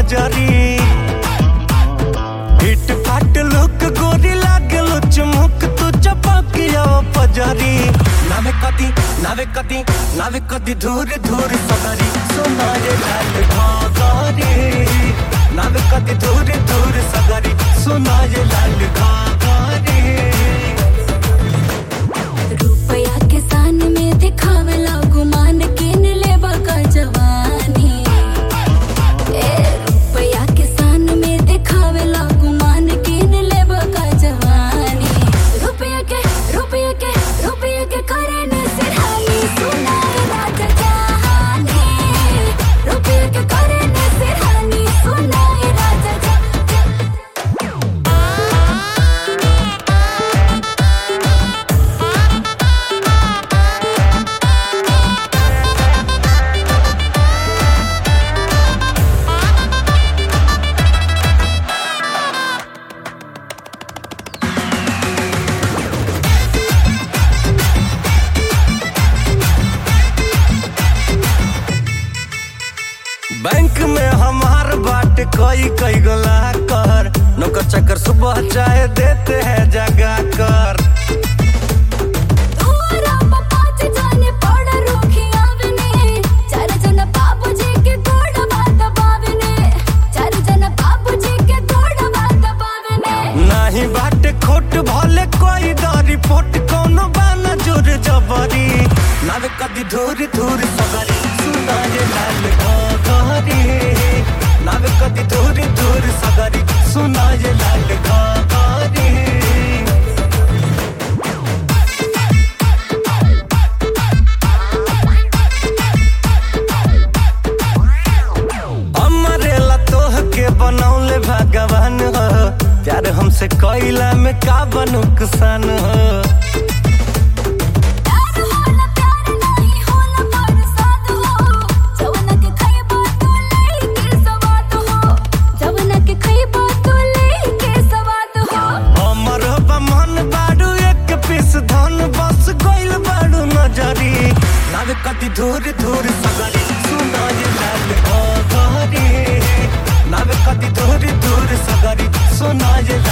बजारी हिट फाट लुक गोरी लागे चुमुक तू चपकिया पजारी नावे कदी धूर धूर सगरी सुना ये लाल घाघरी नावे कदी धूर धूर सगरी सुना ये लाल घाघरी रुपया के सान में दिखावे लागू मान किन लेबा का जवानी रुपया के सान में दिखावे लागू मान किन लेबा का जवानी रुपया के करने से हानि सुना राजा जहानी रुपया के करने से हानि सुना राजा बैंक में हमार बाट कई गोला कर नौकर चक्कर सुबह चाय देते हैं जगा कर नहीं बाट खोट भले कोई दारी पोट कोनो बाना जोर जबरी नावे कदी धूर धूर सगरी सुना ये लाल घाघरी नावे कदी धूर धूर सगरी सुना ये लाल घाघरी हमारे लतोह के बनौले भगवान हो प्यार हमसे कोइला में का नुकसान हो नावे कदी धूर धूर सगरी सुना ये लाल घाघरी नावे कदी धूर धूर सगरी सुना ये